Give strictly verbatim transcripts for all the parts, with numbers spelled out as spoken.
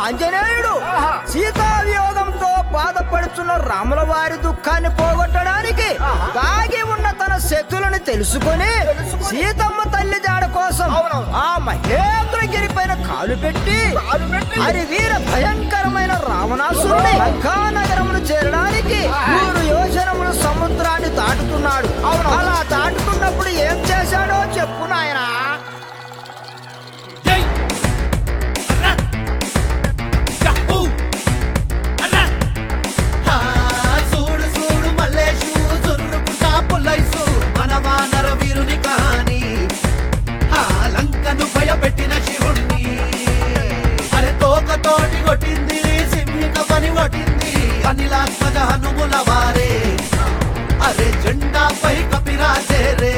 ఆంజనేయుడు సీతా వియోగంతో బాధపడుతున్న రాముల వారి దుఃఖాన్ని పోగొట్టడానికి దాగి ఉన్న తన శక్తులను తెలుసుకొని సీతమ్మ తల్లి జాడ కోసం ఆ మహేంద్రగిరి పైన కాలు పెట్టి అది వీర భయంకరమైన రావణాసురుని లంకానగరమును చేరడానికి మూడు యోజనముల సముద్రాన్ని దాటుతున్నాడు. అలా దాటుతున్నప్పుడు ఏం చేశాడో చెప్పు నాయనా. భయపెట్టిన శివుణ్ణి అరే తోకతోటి కొట్టింది సింహిక పని కొట్టింది అనిలాత్మక హనుముల వారే అరే జెండాపై కపిరాజే రే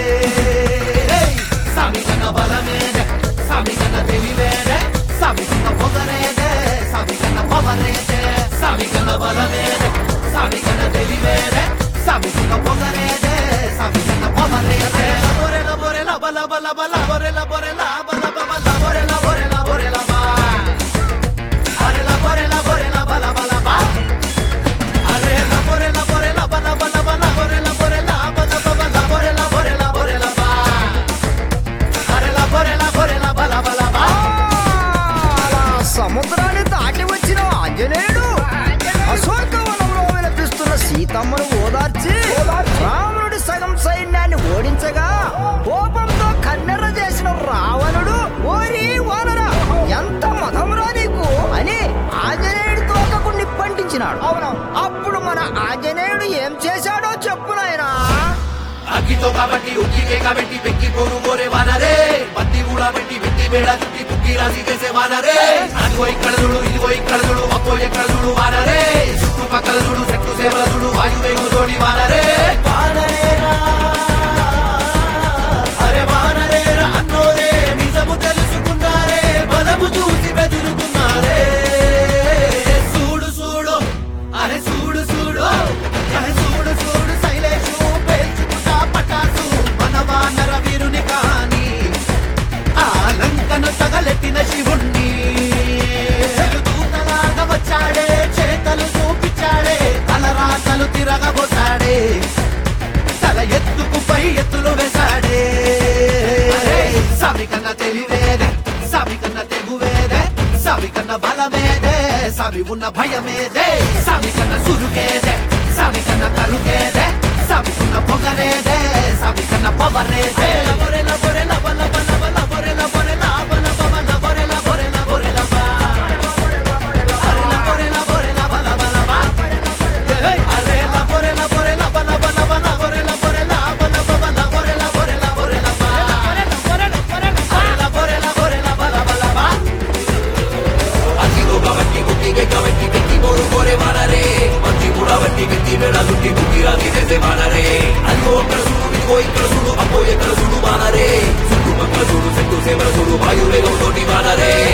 సామికన బలమేదే సామికన తెలివేదే సామికన పొగరేదే సామికన పవరేదే సామికన బలమేదే సామికన తెలివేదే సామికన పొగరేదే సామికన పవరేదే బొరెల బొరెల బల బల బల బొరెల బొరెల సముద్రాన్ని దాటి వచ్చిన ఆంజనేయుడు అశోకవనంలో విలపిస్తున్న సీతమ్మను ఓదార్చి రావణుడి సగం సైన్యాన్ని ఓడించగా కోపంతో కన్నెర్ర చేసిన రావణుడు ఓరి వానరా ఎంత మధమురా నీకు అని ఆంజనేయుడి తోకకు నిప్పంటించినాడు. అప్పుడు మన ఆంజనేయుడు ఏం చేశాడో చెప్పు నాయనా. అగ్గితో కాబట్టి ఉక్కికే కాబట్టి పెక్కి పోరు కోరే వానరే పత్తి కూడా పెట్టి పెట్టి బేడ చుట్టి పుక్కి రాసి చేసే వానరే అదిగో ఇక్కడ చూడు ఇదిగో ఇక్కడ చూడు అప్పో ఎక్కడ చూడు వానరే చుట్టుపక్కల చూడు చెట్టు సేవల చూడు వాయువేగు తోడి వానరే వానరేరా అరే వానరేరా అన్నోరే నిజము తెలుసుకున్నారే బలము చూసి బెదురుకున్నారే చూడు చూడు అరే చూడు చూడు అరే చూడు చూడు శైలేషు పేల్చుకుంటా పటాసు మనవానర వీరుని కాని ఆ లంకను తగలెట్టిన శివుణ్ణి దూతలాగా వచ్చాడే చేతలు చూపించాడే తలరాతలు తిరగబోసాడే తల ఎత్తుకు పై ఎత్తులు వేశాడే సామికన్న తెలివేదే సామికన్న తెగువేదే సామికన్న బలమేదే సామి ఉన్న భయమేదే సామికన్న సురుకేదే సామికన్న కరుకేదే సామికున్న పొగరేదే సామికన్న పవరేదే బొరెల బొరెల బల బల బల బొరెల బొరెల బల బల బొరెల బొరెల బొరెల బా అరెల బొరెల బొరెల బల బల బా అరెల బొరెల బొరెల బల బల బల బొరెల బొరెల బల బల బొరెల బొరెల బొరెల బా అరెల బొరెల బొరెల బల బల బా అతిగో కాబట్టి గుట్టిగే కాబట్టి పెట్టి మోరు కోరే వానరే మంచి కూడా బట్టి పెట్టి బేడ చుట్టి బుక్కి రాసి చేసే వానరే అదిగో అక్కడ చూడు ఇదిగో ఇక్కడ చూడు అప్పో ఎక్కడ చూడు వానరే చుట్టుపక్కల చూడు చెట్టు సేవల చూడు వాయువేగం తోటి వానరే